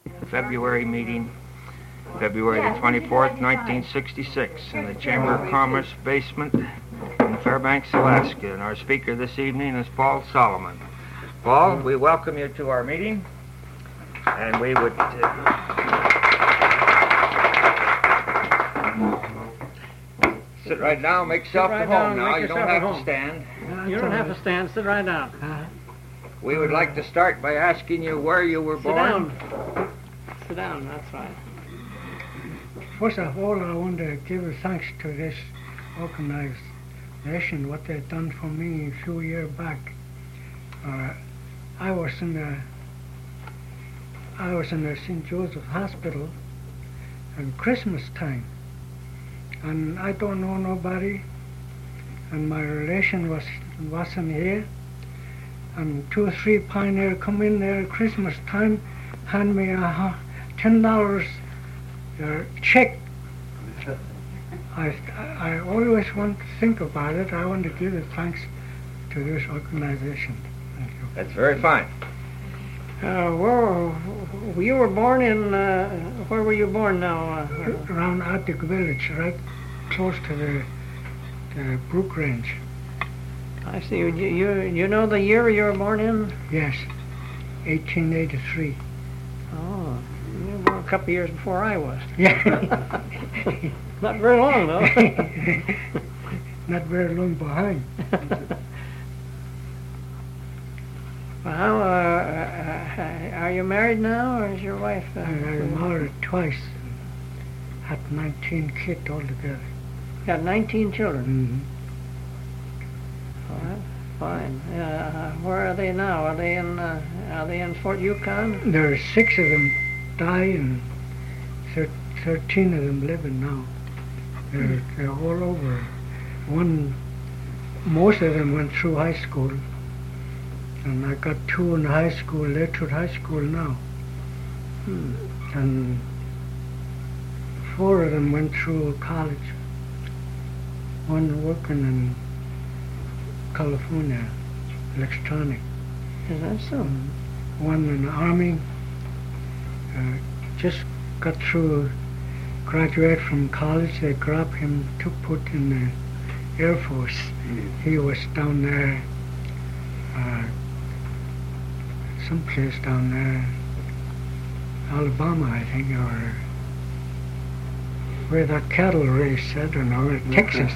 February meeting, February the 24th, 1966, in the Chamber of Commerce basement in Fairbanks, Alaska. And our speaker this evening is Paul Solomon. Paul, we welcome you to our meeting, and we would... sit right down, make yourself at home now. You don't have to stand. You don't have to stand. Sit right down. We would like to start by asking you where you were born. Sit down, that's right. First of all, I want to give thanks to this organization, what they've done for me a few years back. I was in the St. Joseph Hospital at Christmas time, and I don't know nobody, and my relation wasn't here, and 2 or 3 pioneers come in there at Christmas time, hand me a $10 check. I always want to think about it. I want to give the thanks to this organization. Thank you. That's very fine. Well, you were born in, where were you born now? Around Arctic Village, right close to the Brook Range. I see. You know the year you were born in? Yes, 1883. Oh, you were born a couple of years before I was. Yeah. Not very long, though. Not very long behind. Well, how, are you married now, or is your wife? I married twice. Had 19 kids altogether. Got 19 children. Mm-hmm. All right, fine. Where are they now? Are they in Fort Yukon? There are 6 of them died, and 13 of them living now. They're all over. Most of them went through high school, and I got 2 in high school. They're through high school now. And 4 of them went through college. One working in California, electronic. Is that so? One in the Army, just got through, graduate from college. They grabbed him to put in the Air Force. He was down there, someplace down there, Alabama, I think, or where that cattle race, I don't know, Texas.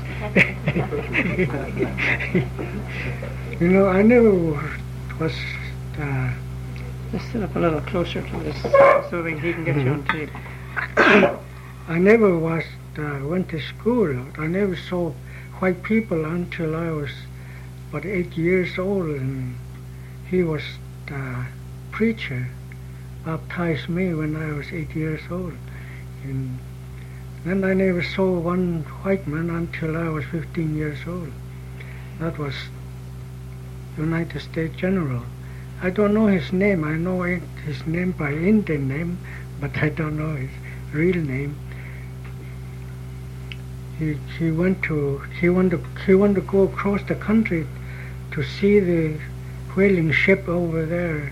You know, I never was... Just sit up a little closer to this so he can get you on tape. I never went to school. I never saw white people until I was about 8 years old, and he was the preacher, baptized me when I was 8 years old. And then I never saw one white man until I was 15 years old. That was United States General. I don't know his name. I know his name by Indian name, but I don't know his real name. He wanted to go across the country to see the whaling ship over there,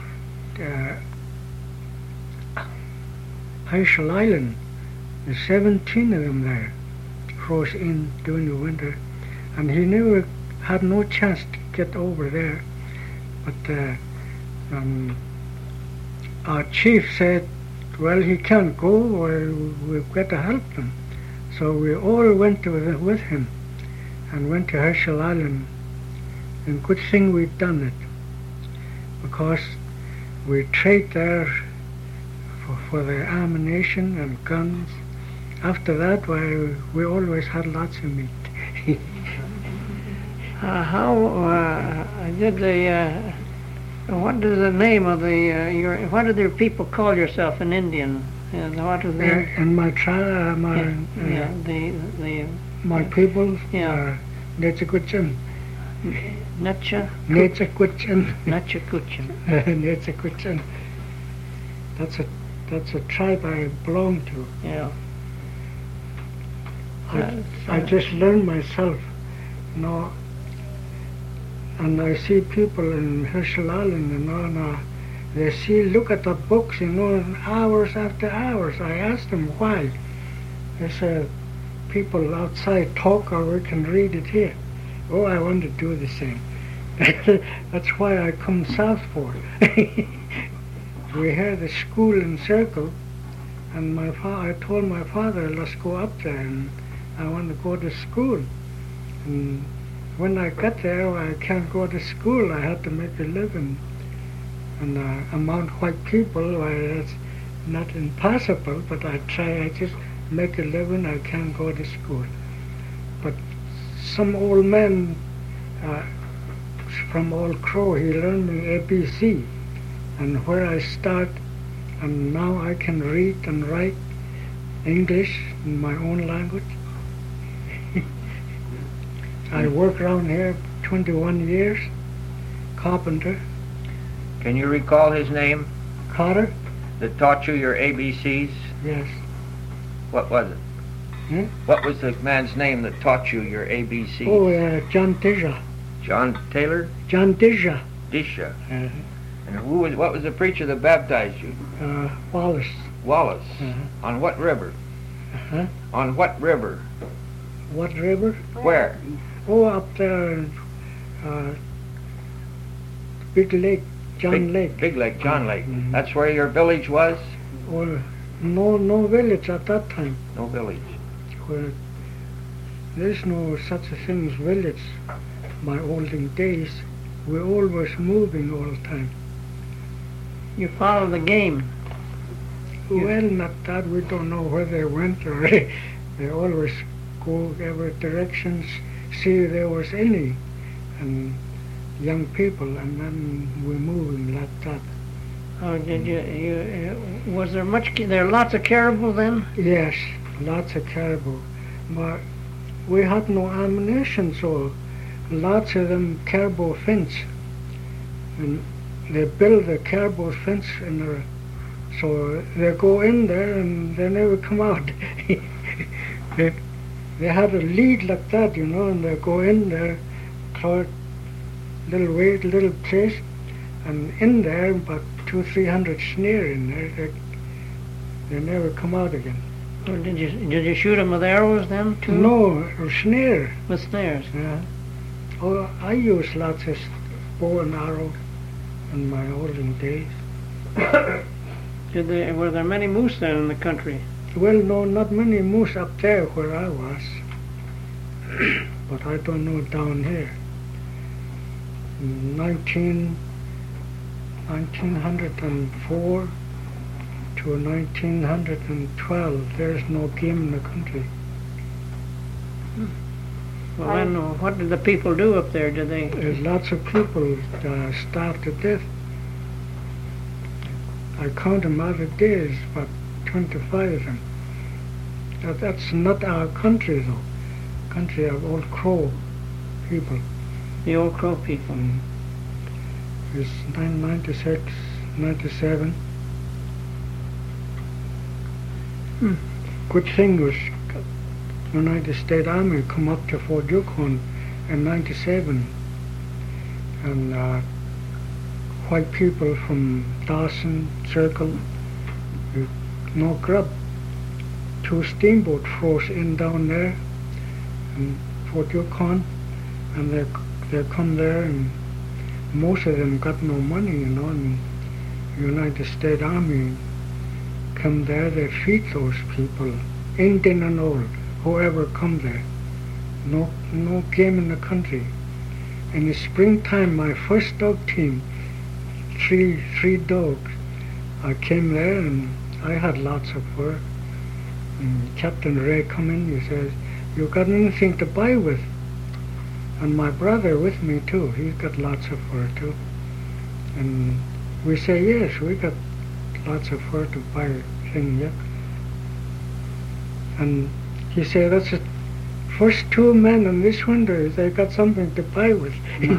Herschel Island. There's 17 of them there, froze in during the winter, and he never had no chance to get over there. But our chief said, well, he can't go, or we've got to help him. So we all went with him and went to Herschel Island. And good thing we'd done it, because we trade there for the ammunition and guns. After that, we always had lots of meat. What is the name of what do their people call yourself in Indian? And what is the... In my tribe, my people, Netzakuchan. Netzakuchan. Netzakuchan. That's a tribe I belong to. Yeah. I just learned myself, you know, and I see people in Herschel Island and on they see, look at the books, you know, and hours after hours. I asked them why. They said, people outside talk or we can read it here. Oh, I want to do the same. That's why I come south for. We had a school in Circle, and I told my father, let's go up there, and I want to go to school. And when I got there, I can't go to school. I had to make a living. And among white people, well, it's not impossible, but I try. I just make a living. I can't go to school. But some old man from Old Crow, he learned me ABC, and where I start, and now I can read and write English in my own language. I work around here 21 years, carpenter. Can you recall his name Carter? that taught you your ABCs? Yes. What was it? Hmm? What was the man's name that taught you your ABCs? Oh, John Disha. John Taylor? John Disha. Disha. And what was the preacher that baptized you? Wallace. Wallace. Uh-huh. On what river? Huh? On what river? What river? Where? Oh, up there, Big Lake, John Lake. Big Lake, John Lake. Mhm. That's where your village was? Or no village at that time. No village. Where there's no such a thing as village. My olden days, we're always moving all the time. You follow the game. Well, not that. We don't know where they went, or they always go every direction, see if there was any, and young people, and then we're moving like that. Oh, did was there much, there are lots of caribou then? Yes, lots of caribou, but we had no ammunition, so lots of them caribou fence, and they build the caribou fence in there, so they go in there and they never come out. They had a lead like that, you know, and they go in there, close, little weight, little place, and in there, about 200-300 snare in there, they never come out again. Oh, did you shoot them with arrows then too? No, snare. With snares. Yeah. Oh, I used lots of bow and arrow in my olden days. Were there many moose then in the country? Well, no, not many moose up there where I was, but I don't know down here. 1904 to 1912, there's no game in the country. Well, then, what did the people do up there? Did they? There's lots of people starved to death. I count them out of days, but 25 of them. That's not our country, though. Country of Old Crow people. The Old Crow people. It's 1996, 97. Good thing was United States Army come up to Fort Yukon in 97, and white people from Dawson, Circle, with no grub. 2 steamboats froze in down there in Fort Yukon, and they come there, and most of them got no money, you know, and the United States Army come there, they feed those people, Indian and all, whoever come there. No game in the country. In the springtime, my first dog team, three dogs, I came there and I had lots of fur. And Captain Ray come in, he says, you got anything to buy with? And my brother with me too, he's got lots of fur too. And we say, yes, we got lots of fur to buy a thing, yeah. And he said, that's the first 2 men in this window, they got something to buy with.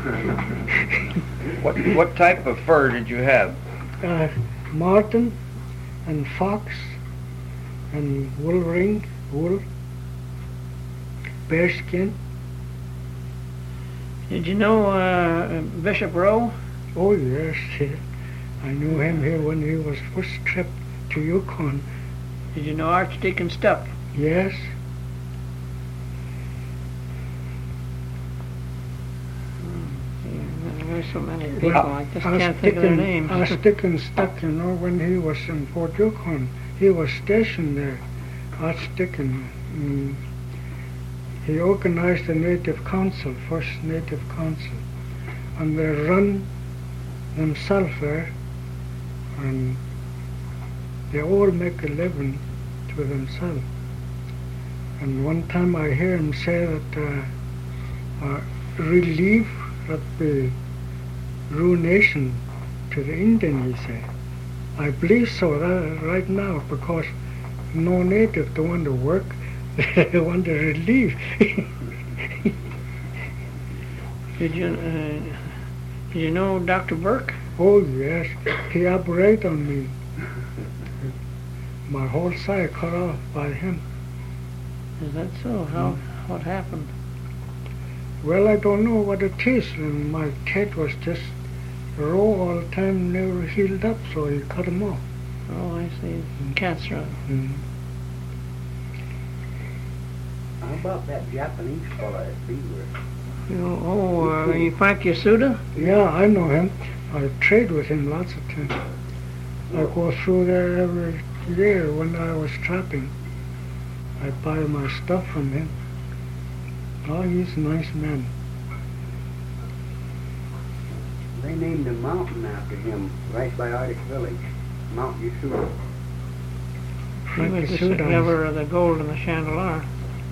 What type of fur did you have? Marten and fox and wolverine, wool, bearskin. Did you know Bishop Rowe? Oh yes, I knew him here when he was first trip to Yukon. Did you know Archdeacon Stuck? Yes. There's so many people, I just can't think of their names. Archdeacon Stuck, when he was in Fort Yukon, he was stationed there. Archdeacon. He organized the Native Council, first Native Council, and they run themselves there, and they all make a living to themselves. And one time I hear him say that relief that the ruination to the Indian, he said. I believe so right now, because no native don't want to work, they want to relieve. Did you know Dr. Burke? Oh yes, he operated on me. My whole side cut off by him. Is that so? What happened? Well, I don't know what it is. And my head was just raw all the time, never healed up, so he cut him off. Oh, I see. Cancer. How about that Japanese fella at Beaver? Frank Yasuda? Yeah, I know him. I trade with him lots of times. I go through there every year when I was trapping. I buy my stuff from him. Oh, he's a nice man. They named a mountain after him right by Arctic Village, Mount Yasuda. He was the discoverer of the gold in the Chandelier.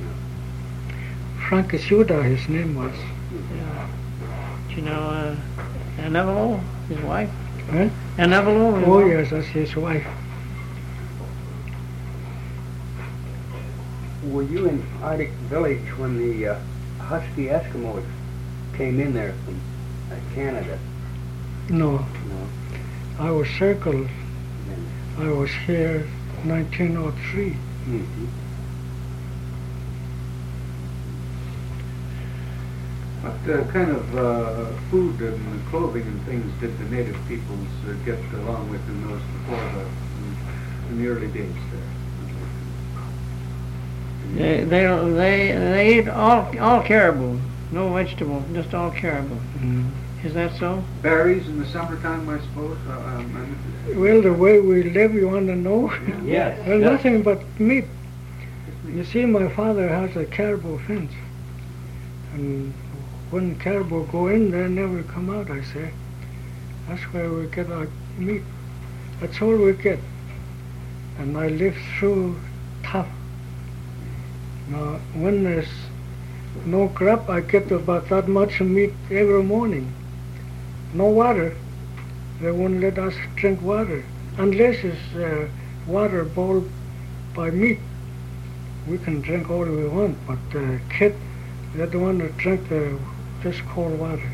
Frank Yasuda, his name was. Yeah. Do you know Anevalo, his wife? Huh? Anevalo? Oh yes, that's his wife. Were you in Arctic Village when the Husky Eskimos came in there from Canada? No. No. I was circled. I was here 1903. Mm-hmm. What kind of food and clothing and things did the native peoples get along with in those in the early days there? They ate all caribou, no vegetables, just all caribou. Is that so? Berries in the summertime, I suppose. Well, the way we live, you want to know? Yes. Well, nothing but meat. You see, my father has a caribou fence, and when caribou go in, they never come out, I say. That's where we get our meat. That's all we get. And I live through tough. Now, when there's no crop, I get about that much meat every morning. No water. They won't let us drink water. Unless it's water boiled by meat. We can drink all we want, but kid, they don't want to drink just cold water.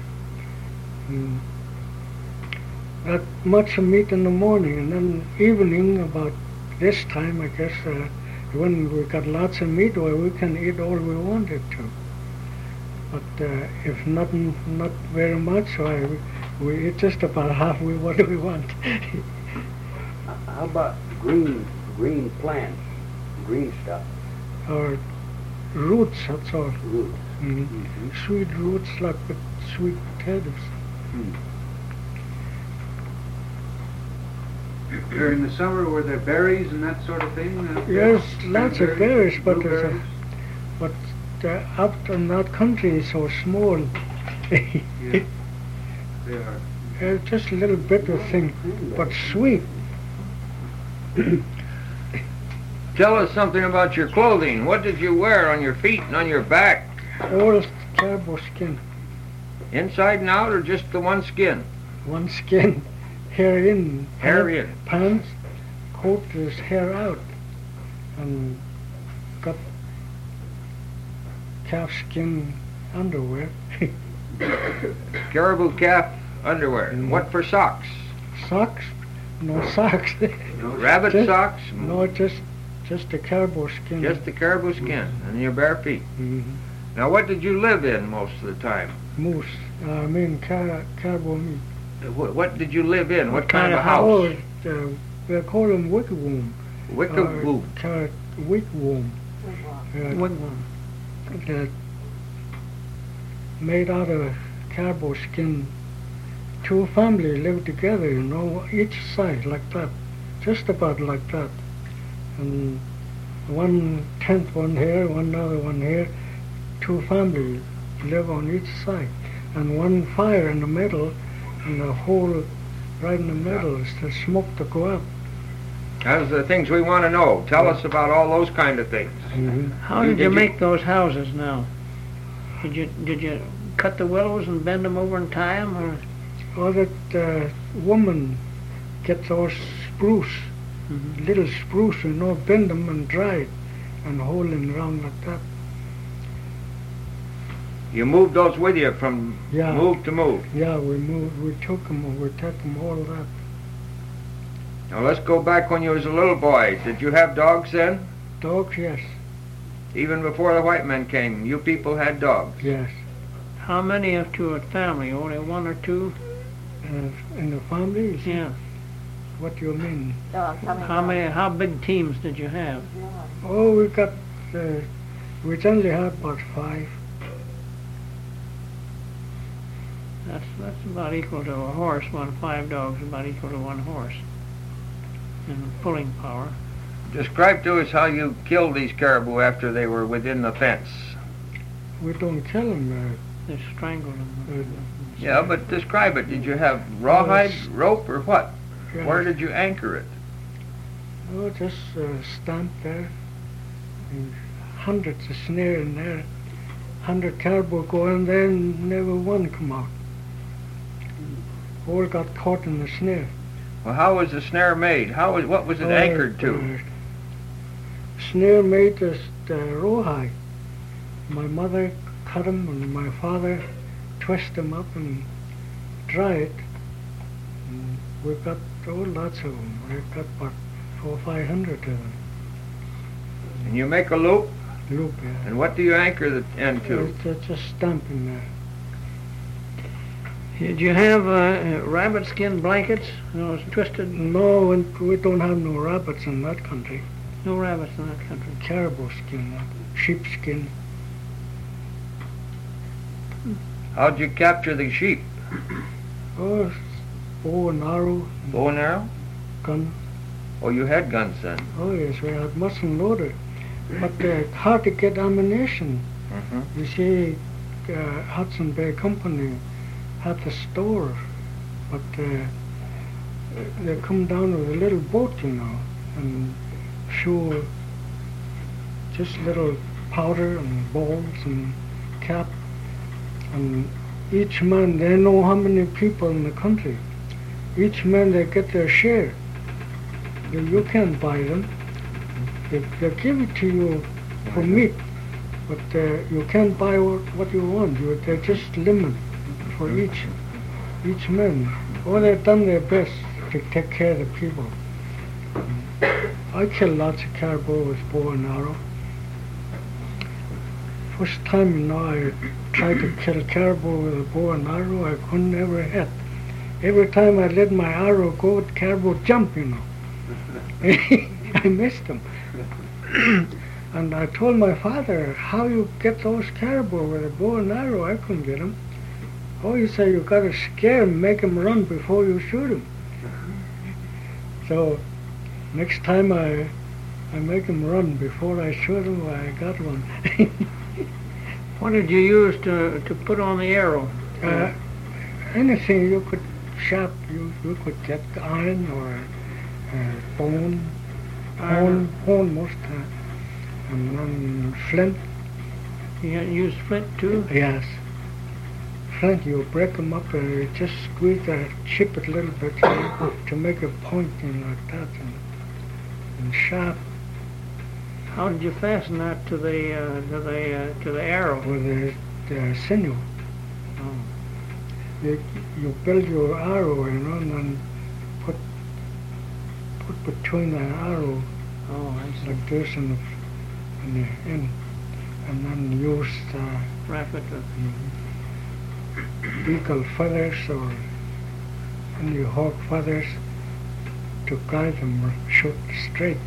That much meat in the morning, and then evening about this time, I guess, when we got lots of meat, well, we can eat all we wanted to. But if not very much, we eat just about half what we want. How about green plants, green stuff? Or roots, that's all. Roots. Sweet roots like with sweet potatoes. During the summer, were there berries and that sort of thing? Yes, lots of berries, but up in that country is so small. Yeah, they are. Just a little bit of thing, but sweet. Tell us something about your clothing. What did you wear on your feet and on your back? All caribou skin. Inside and out, or just the one skin? One skin, hair in. Hair in. Pants, coat is hair out. And got calf skin underwear. Caribou calf underwear. What for socks? Socks? No socks. Rabbit socks? No, just the caribou skin. Just the caribou skin and your bare feet. Now, what did you live in most of the time? Moose. Caribou meat. What did you live in? What kind of house? Oh, we call them wigwam. Wickaboom. Wigwam. Wigwam. Made out of cardboard skin. Two families live together, you know, each side like that, just about like that. And one tent, one here, one other one here. Two families live on each side, and one fire in the middle, and the hole right in the middle is the smoke to go up. Those are the things we want to know. Tell us about all those kind of things. Mm-hmm. How did you make those houses now? Did you cut the willows and bend them over and tie them, or? Oh, that woman get those spruce, little spruce, you know, bend them and dry it, and hold them around like that. You moved those with you from Yeah. move to move. Yeah, we took them all that. Now let's go back when you was a little boy. Did you have dogs then? Dogs, yes, Even before the white men came, you people had dogs. yes. How many to a family? Only one or two? In the families? Yeah. What do you mean? How many? How big teams did you have? Oh, we got, we generally had about 5. That's about equal to a horse. 5 dogs is about equal to 1 horse in pulling power. Describe to us how you killed these caribou after they were within the fence. We don't kill them. They strangled them. Yeah, but describe it. Did you have rawhide, rope, or what? Yeah. Where did you anchor it? Oh, just stand there. And hundreds of snare in there. 100 caribou go in there and never one come out. All got caught in the snare. Well, how was the snare made? What was it anchored to? Snare made this rawhide. My mother cut them and my father twist them up and dry it. And we got lots of them. We got about 400 or 500 of them. And you make a loop, Loop, yeah. and what do you anchor the end to? It's just stamping there. Did you have rabbit skin blankets? Those twisted? No, we don't have no rabbits in that country. No rabbits in that country. Caribou skin, sheepskin. How'd you capture the sheep? Oh, bow and arrow, Bow and arrow? gun. Oh, you had guns then. Oh yes, we had muzzle loader. But hard to get ammunition. Mm-hmm. You see, Hudson Bay Company had the store, but they come down with a little boat, you know, and show just little powder and balls and cap. And each man, they know how many people in the country. Each man, they get their share. You can't buy them. They give it to you for meat, but you can't buy what you want. They're just limit for each man. Oh, they've done their best to take care of the people. I killed lots of caribou with bow and arrow. First time, you know, I tried to kill caribou with a bow and arrow, I couldn't ever hit. Every time I let my arrow go, the caribou jump, you know. I missed them. And I told my father, how you get those caribou with a bow and arrow? I couldn't get them. Oh, he said, you got to scare them, make them run before you shoot them. So next time I make them run before I shoot them, I got one. What did you use to put on the arrow? Anything you could sharp, you could get iron or bone, horn most time, and then flint. You used flint too? Yes. Flint, you break them up and you just squeeze that, chip it a little bit to make a point like that, and sharp. How did you fasten that to the arrow? With the sinew. Oh. You build your arrow, you know, and then put between the arrow Oh, I see. like this and the end, and then use Wrap it. eagle feathers or any hawk feathers to guide them or shoot straight.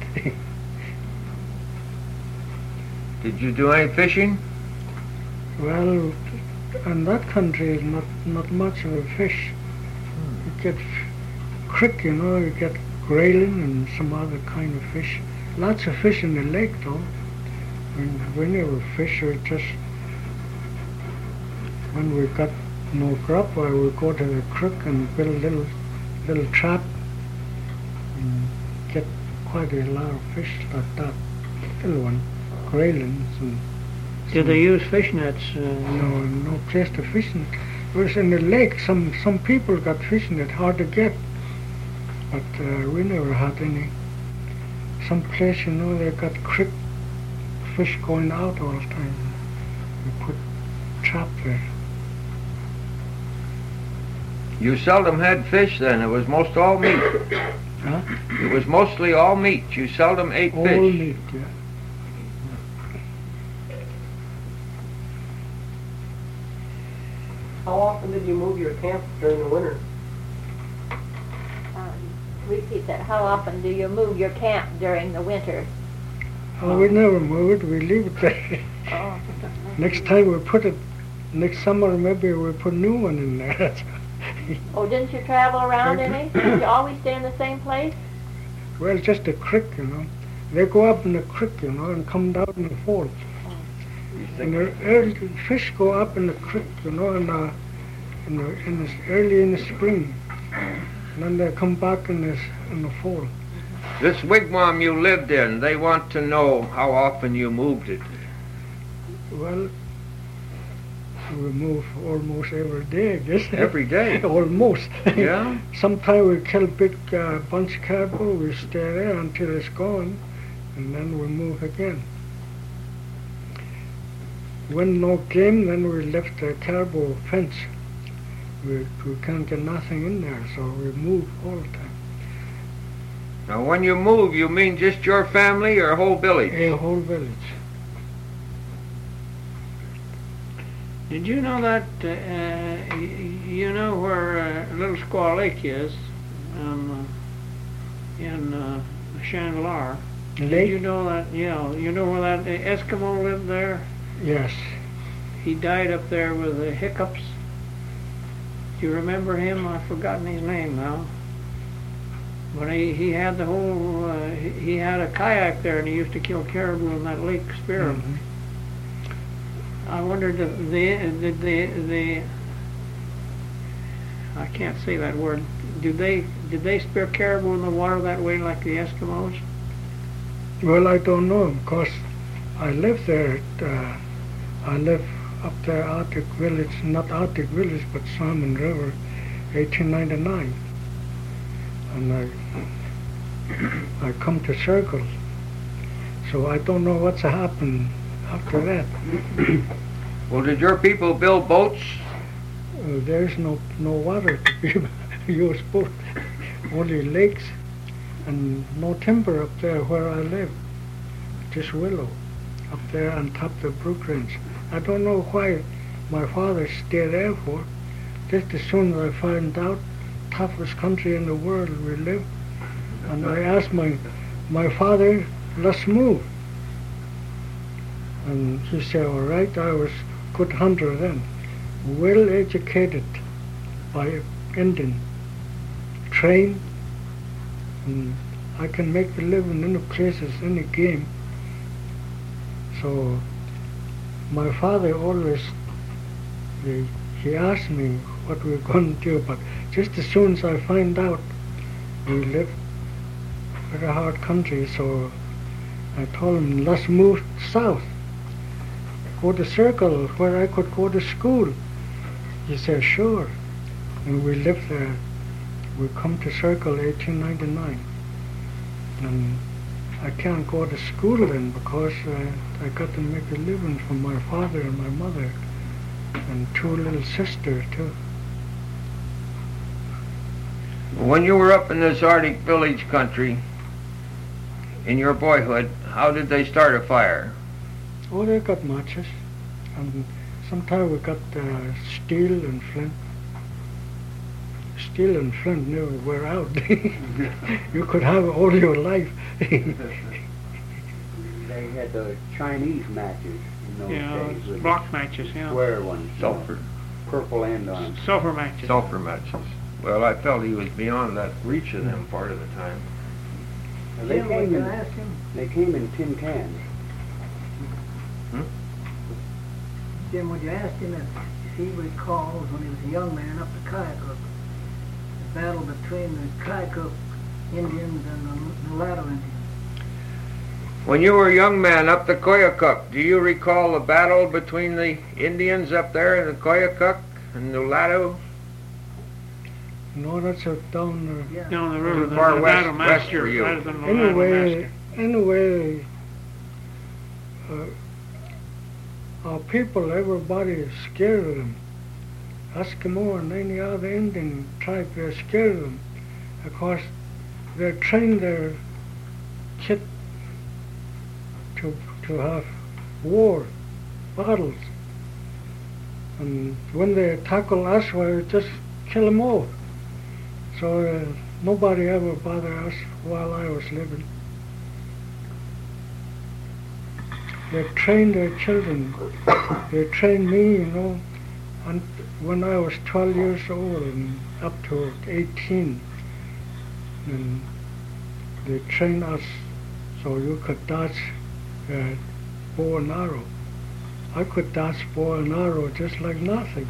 Did you do any fishing? Well, in that country is not much of a fish. You get crick, you get grayling and some other kind of fish. Lots of fish in the lake though. We never fish, we just, when we got no grub, I would go to the creek and build a little trap and get quite a lot of fish like that. Little one, graylings and... Did they use fish nets? No place to fish in. It was in the lake. Some people got fish net, hard to get. But we never had any. Some place, they got creek fish going out all the time. We put trap there. You seldom had fish then. It was most all meat. Huh? It was mostly all meat. You seldom ate All fish. meat, yeah. How often did you move your camp during the winter? Repeat that. How often do you move your camp during the winter? Oh, we never move it. We leave it there. Oh. Next time we put it, next summer maybe we'll put a new one in there. Oh, didn't you travel around any? Did you always stay in the same place? Well, just a creek, They go up in the creek, and come down in the fall. And the early fish go up in the creek, early in the spring. And then they come back in the fall. This wigwam you lived in, they want to know how often you moved it. Well, we move almost every day, I guess. Every day? Almost. Yeah? Sometimes we kill big bunch of caribou, we stay there until it's gone, and then we move again. When no game, then we left the caribou fence. We can't get nothing in there, so we move all the time. Now when you move, you mean just your family or whole village? A whole village. Did you know that, you know where Little Squaw Lake is in Chandelar? Did Lake? you know that, you know where that Eskimo lived there? Yes. He died up there with the hiccups. Do you remember him? I've forgotten his name now. But he had the whole, he had a kayak there and he used to kill caribou in that Lake Spirit. Mm-hmm. I wondered I can't say that word. Did they spear caribou in the water that way like the Eskimos? Well, I don't know, because I live there. I live up there, Arctic Village, not Arctic Village, but Salmon River, 1899. And I come to Circle, so I don't know what's happened after that. Well, did your people build boats? There's no water to be used boat, only lakes, and no timber up there where I live, just willow up there on top of the Brook Range. I don't know why my father stayed there for. Just as soon as I found out, toughest country in the world we live, and I asked my father, let's move. And he said, all right. I was good hunter then, well educated by Indian, trained, and I can make a living in any places, any game. So my father always, he asked me what we were going to do, but just as soon as I find out, we live very hard country, so I told him, let's move south, go to Circle where I could go to school. He said, sure. And we lived there. We come to Circle 1899. And I can't go to school then because I got to make a living for my father and my mother and two little sisters too. When you were up in this Arctic village country, in your boyhood, how did they start a fire? Oh, they got matches, and sometimes we got steel and flint. steel and flint never wear out. You could have it all your life. They had the Chinese matches in those days. With block matches, yeah. square ones. Sulfur. Purple end on them. Sulfur matches. Sulfur matches. Well, I felt he was beyond that reach of them part of the time. And they Jim, would came you in, ask him? they came in tin cans. Jim, would you ask him if he recalls when he was a young man up the Kayakuk, the battle between the Kayakuk Indians and the Mulatto Indians? When you were a young man up the Koyukuk, do you recall the battle between the Indians up there in the Koyukuk and Nulato? No, that's down there. Down the river, Too far the west- Nevada west Massacre, for you. rather than the Nevada Massacre. Anyway, our people, everybody is scared of them. Eskimo and any other Indian tribe, they're scared of them. Of course, they train their kid to have war, battles. And when they tackle us, we just kill them all. So nobody ever bothered us while I was living. They trained their children. They trained me, and when I was 12 years old and up to 18. And they trained us so you could dodge bow and arrow. I could dodge bow and arrow just like nothing.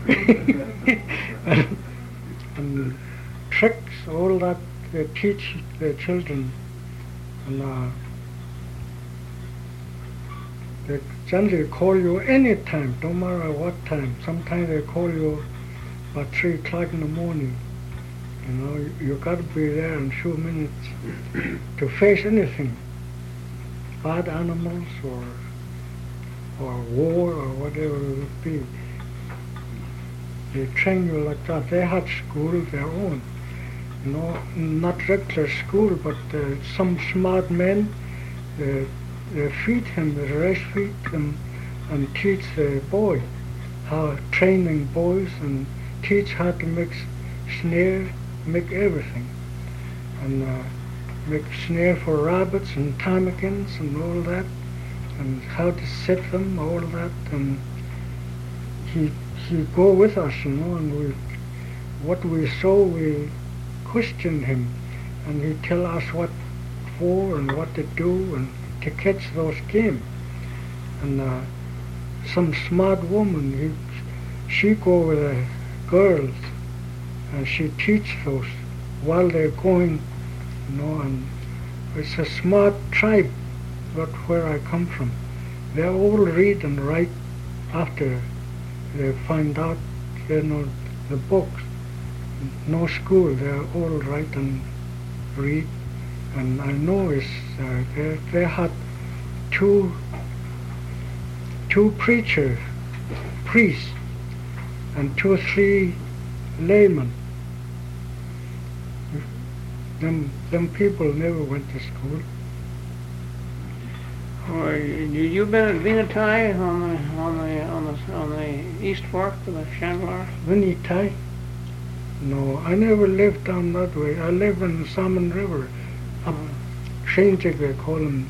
and tricks, all that they teach their children. And they generally call you any time, no matter what time. Sometimes they call you about 3 o'clock in the morning. You got to be there in a few minutes to face anything, bad animals or war or whatever it would be. They train you like that. They had school of their own, not regular school, but some smart men. They feed him, they race feed him, and teach the boy how training boys and teach how to make snare, make everything, and make snare for rabbits and ptarmigans and all that, and how to set them, all that, and he go with us, and what we saw, we questioned him, and he tell us what for and what to do and to catch those game. And some smart woman, she go with the girls, and she teach those while they're going, and it's a smart tribe. That's where I come from. They all read and write after they find out, the books. No school, they all write and read. And I know they had two priests, and 2 or 3 laymen. Them people never went to school. You been at Venetai on the East Fork of the Chandler? Venetai? No, I never lived down that way. I live in the Salmon River. Up Shinjik, they call them.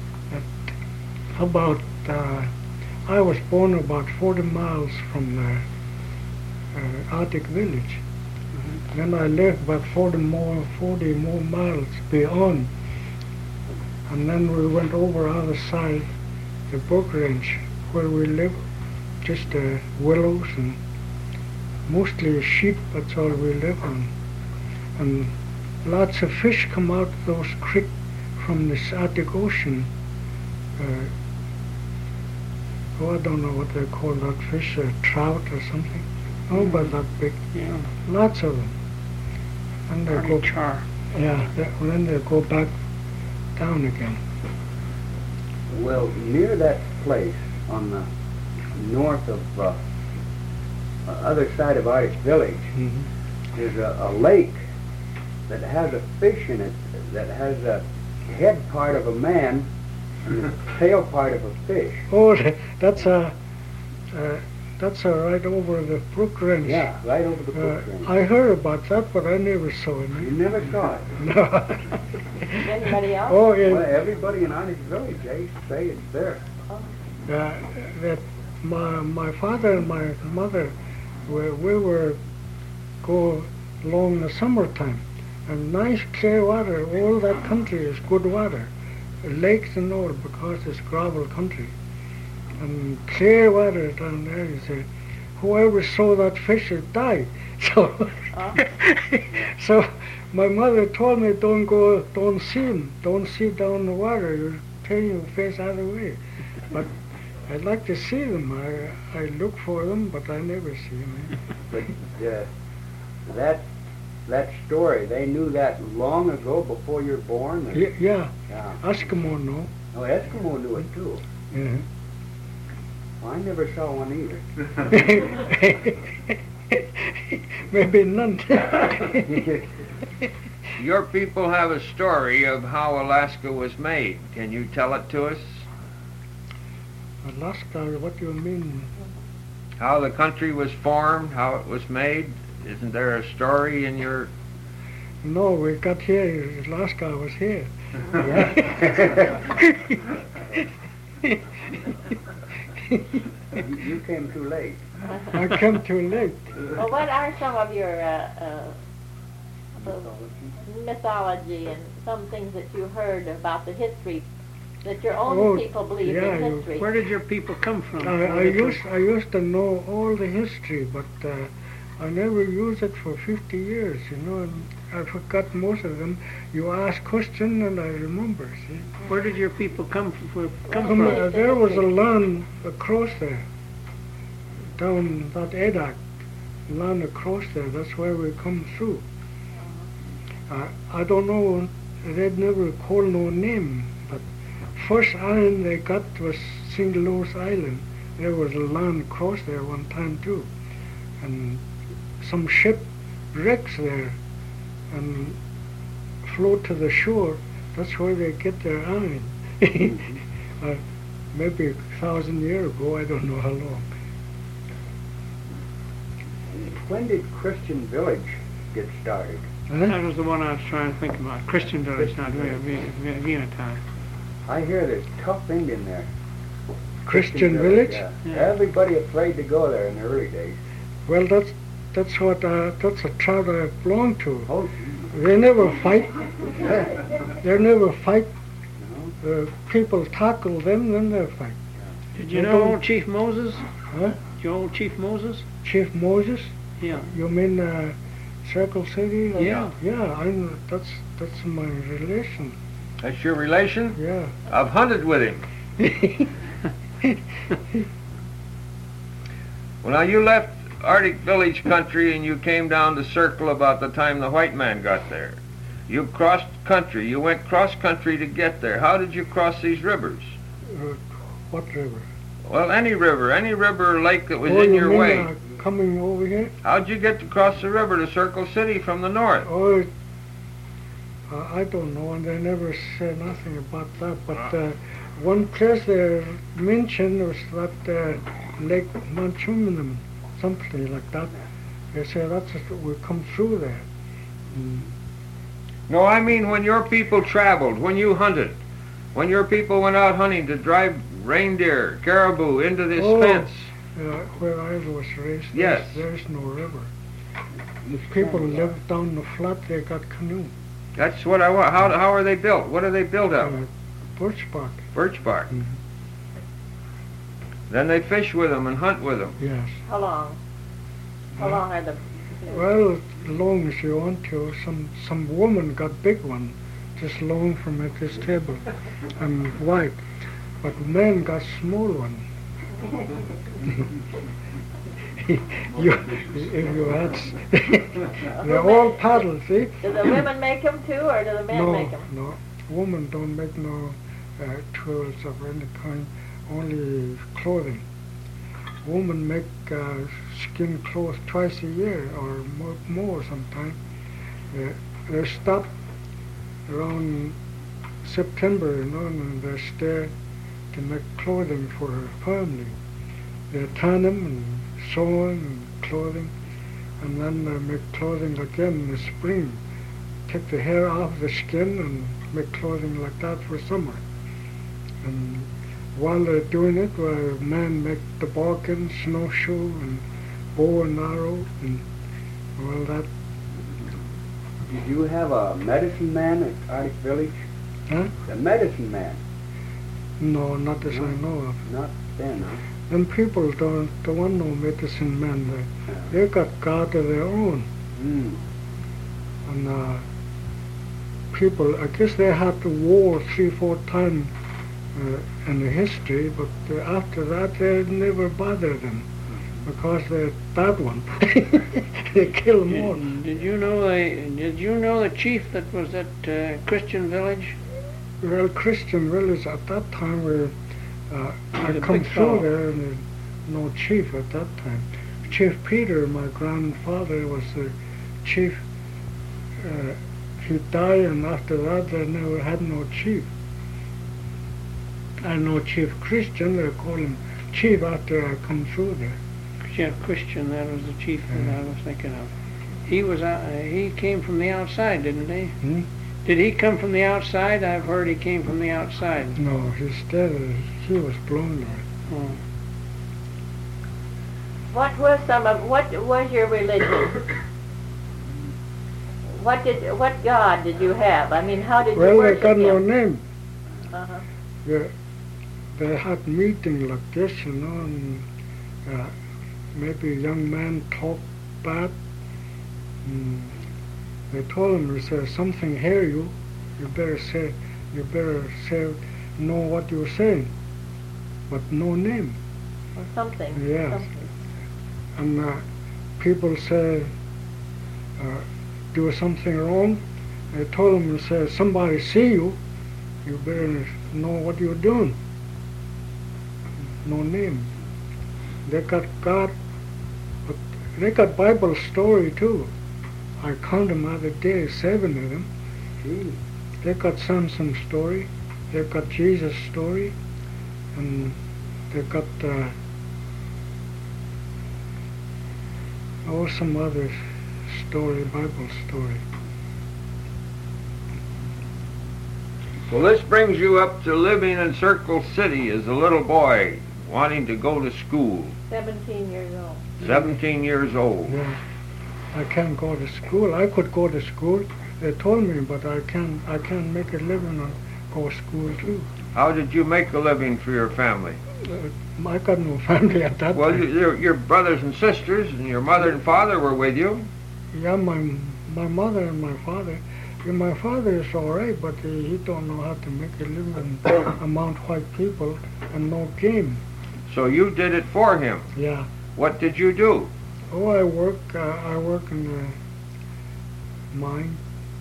I was born about 40 miles from the Arctic village. Then I lived about 40 more miles beyond. And then we went over other side, the Brook Range, where we live, just willows and mostly sheep, that's all we live on. And lots of fish come out of those creeks from this Arctic Ocean. I don't know what they call that fish, trout or something. Oh, but that big. Yeah. Lots of them. And they go, char. yeah, then they go back down again. Well, near that place on the north of other side of Arctic Village, there's a lake that has a fish in it that has a head part of a man and the tail part of a fish. Oh, that's That's right over the brook range. Yeah, right over the brook range. I heard about that, but I never saw You him. never saw it. No. Anybody else? Oh, Well, yeah. everybody in Onyx Village, they say it's there. That my father and my mother, we were go along the summertime, and nice clear water. All that country is good water, lakes and all, because it's gravel country, and clear water down there. You say, whoever saw that fish would die. So, so my mother told me, don't see him, don't see down the water. You'll turn your face out of the way. But I'd like to see them. I look for them, but I never see them. But that story, they knew that long ago before you were born. And, Yeah, yeah. Eskimo no. No, Eskimo knew it too. Yeah. Well, I never saw one either. Maybe none. Your people have a story of how Alaska was made. Can you tell it to us? Alaska, what do you mean? How the country was formed, how it was made? Isn't there a story in your... No, we got here, Alaska was here. You came too late. I came too late. Well, what are some of your mythology and some things that you heard about the history that your own Oh, people believe yeah, in history? Where did your people come from? I used to know all the history, but I never used it for 50 years, and I forgot most of them. You ask question and I remember, see. Where did your people come from? There was a land across there, down that Edak, land across there. That's where we come through. I don't know, they'd never call no name, but first island they got was St. Louis Island. There was a land across there one time too, and some ship wrecks there and float to the shore. That's where they get their island. Maybe 1,000 years ago, I don't know how long. When did Christian Village get started? That was the one I was trying to think about. Christian Village, not Vienna time. I hear there's tough Indian there. Christian Village? Yeah. Yeah. Everybody afraid to go there in the early days. Well, that's a tribe I belong to. Oh, They never fight. gee. They never fight. No? People tackle them, then they fight. Did you They know don't- old Chief Moses? Huh? You know old Chief Moses? Chief Moses? Yeah. You mean Circle City? Yeah. Yeah, I know. That's my relation. That's your relation? Yeah. I've hunted with him. Well, now you left Arctic Village country and you came down to Circle about the time the white man got there. You crossed country. You went cross country to get there. How did you cross these rivers? What river? Well, any river or lake that was Oh, in you your mean, way. coming over here? How'd you get to cross the river to Circle City from the north? Oh, I don't know, and they never said nothing about that. But one place they mentioned was that Lake Manchuminam, something like that. They said that's we come through there. No, I mean when your people traveled, when you hunted, when your people went out hunting to drive reindeer, caribou into this Oh. fence. Where I was raised, Yes. there's no river. The people lived down the flat, they got canoe, That's what I want. How are they built? What are they built of? birch bark. Birch bark. Mhm. Then they fish with them and hunt with them. Yes. How long? How long are the... Well, as long as you want to. Some woman got big one, just long from at this table, and white. But men got small one. If you had, they're all paddles, see? Do the women make them too, or do the men make them? No, women don't make no tools of any kind, only clothing. Women make skin clothes twice a year or more sometimes. They stop around September, and they stay to make clothing for her family. They tan them and sewing and clothing, and then make clothing again in the spring. Take the hair off the skin and make clothing like that for summer. And while they're doing it, men make toboggan, snowshoe, and bow and arrow, and well, that. Did you have a medicine man at Arctic Village? Huh? The medicine man? No, not as I know of. Not then, huh? And people don't want no medicine men there. They got God of their own. Mm. And people, I guess they had the war 3-4 times in the history, but after that they never bothered them because they're bad one. They kill more. Did you know the chief that was at Christian Village? Well, Christian Village at that time, I a come big through fellow. there and no chief at that time. Chief Peter, my grandfather, was the chief. He died, and after that they never had no chief. And no Chief Christian, they call him chief after I come through there. Chief Christian, that was the chief that I was thinking of. He came from the outside, didn't he? Hmm? Did he come from the outside? I've heard he came from the outside. No, he's dead. He was blown there. Oh. What was your religion? What God did you have? I mean, how did you Well, they worship got no him? name. Uh-huh. They had meeting like this, you know, and maybe a young man talked bad. And they told him, they said, something hear you. You better say, know what you're saying, but no name. Or something. Yes. Something. And people say, do something wrong. They told him, they said, somebody see you, you better know what you're doing. No name. They got God, but they got Bible story too. I count them other day, 7 of them. Gee. They got Samson story, they got Jesus story, and they got some other story, Bible story. Well, this brings you up to living in Circle City as a little boy, wanting to go to school. 17 years old. 17 years old. Yeah. I can't go to school. I could go to school. They told me, but I can't make a living or go to school too. How did you make a living for your family? I got no family at that Well, time. your brothers and sisters and your mother and father were with you. Yeah, my mother and my father. Yeah, my father is all right, but he don't know how to make a living among white people and no game. So you did it for him. Yeah. What did you do? Oh, I work in the mine.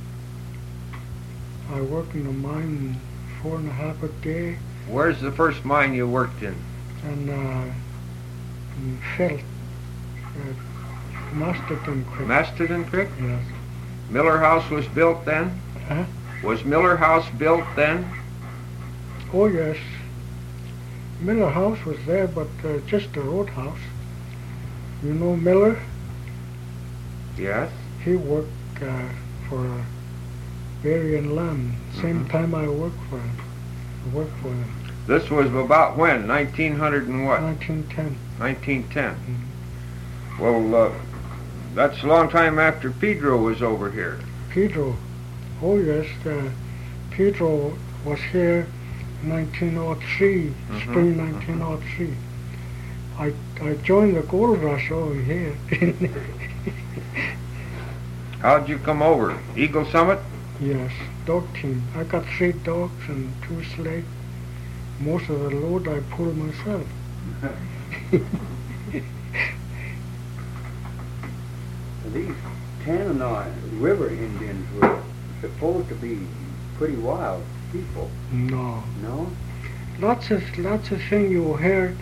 I work in the mine 4.5 a day, Where's the first mine you worked in? and in Felt, Masterton Creek. Masterton Creek? Yes. Miller House was built then? Huh? Was Miller House built then? Oh yes. Miller House was there, but just a roadhouse. You know Miller? Yes. He worked for Berry and Lamb. Same time I worked for him. I worked for him. This was about when? 1900 and what? 1910. 1910. Well, that's a long time after Pedro was over here. Pedro. Oh yes, Pedro was here 1903, spring 1903. I joined the gold rush over here. How'd you come over? Eagle Summit? Yes, dog team. I got 3 dogs and 2 sleds. Most of the load I pull myself. These Tanana River Indians were supposed to be pretty wild people. No. No? Lots of things you hear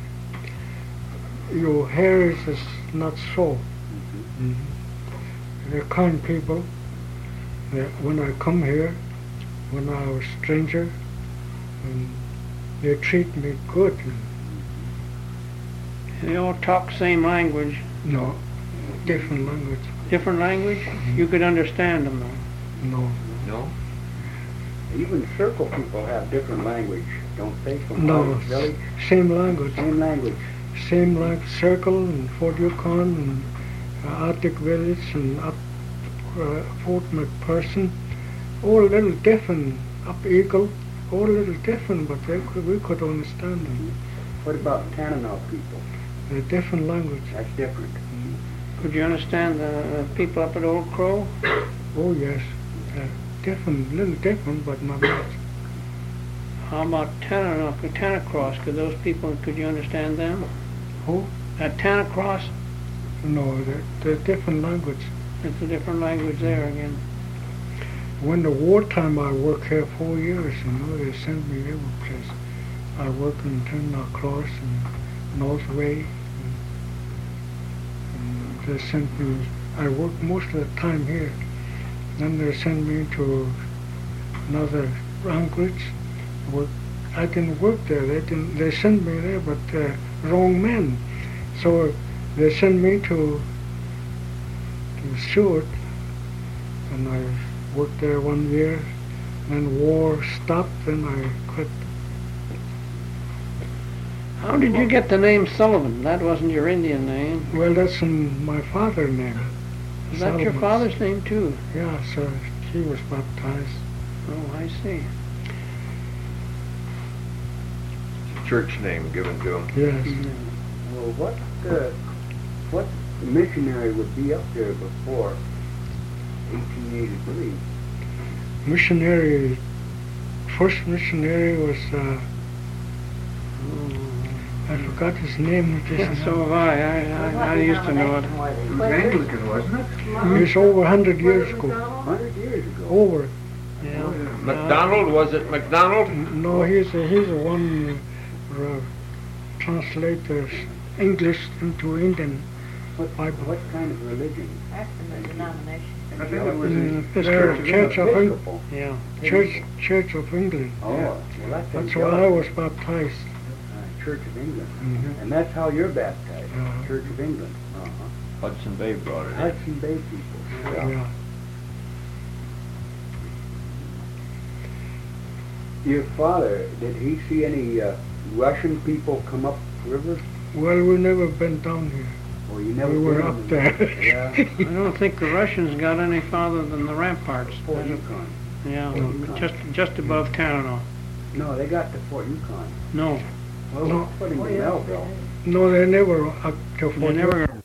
is just not so. Mm-hmm. They're kind people. When I come here, when I was a stranger, and they treat me good. They all talk same language. No, different language. Different language? You could understand them though. No, No? Even circle people have different language, don't they, from no, Irish Village? same language. Same language. Same like Circle and Fort Yukon and Arctic Village and up Fort McPherson. All a little different. Up Eagle, all a little different, but we could understand them. What about Tanana people? They're different language. That's different. Could you understand the people up at Old Crow? Oh yes, different, little different, but not much. How about Tanacross? Could you understand them? Who? At Tanacross, No, they're different language. it's a different language there again. When the wartime, I worked here 4 years. They sent me every place. I worked in Tanacross and Northway. And they sent me. I worked most of the time here. Then they sent me to another Anchorage. I didn't work there. They sent me there, but wrong men. So they sent me to Stewart, and I worked there 1 year. Then war stopped, and I quit. How did you get the name Sullivan? That wasn't your Indian name. Well, that's my father's name. Is that your Solomon. father's name too? Yeah, so he was baptized. Oh, I see. Church name given to him. Yes. Well, what missionary would be up there before 1883? Missionary, first missionary was, I forgot his name. So have I used to know it. It was Anglican, wasn't it? It's over 100 years ago. 100 years ago. Over. Yeah. McDonald, was it McDonald? No, he's a one translators English into Indian. What kind of religion? That's the denomination. I think it was They're Church of England. Episcopal. Yeah. Church of England. Oh, well, That's where I was baptized. Church of England. Mhm. And that's how you're baptized, Uh-huh. Church of England. Hudson Bay brought it in. Hudson Bay people. Yeah. Your father, did he see any Russian people come up river? Well, we never been down here. Or you never We were been up in- there. Yeah. I don't think the Russians got any farther than the ramparts. Fort Yukon. Yeah, Yukon. just above Tanana. No, they got to Fort Yukon. No, Well, No. putting in Melville. No, they never up to they Fort never Yukon.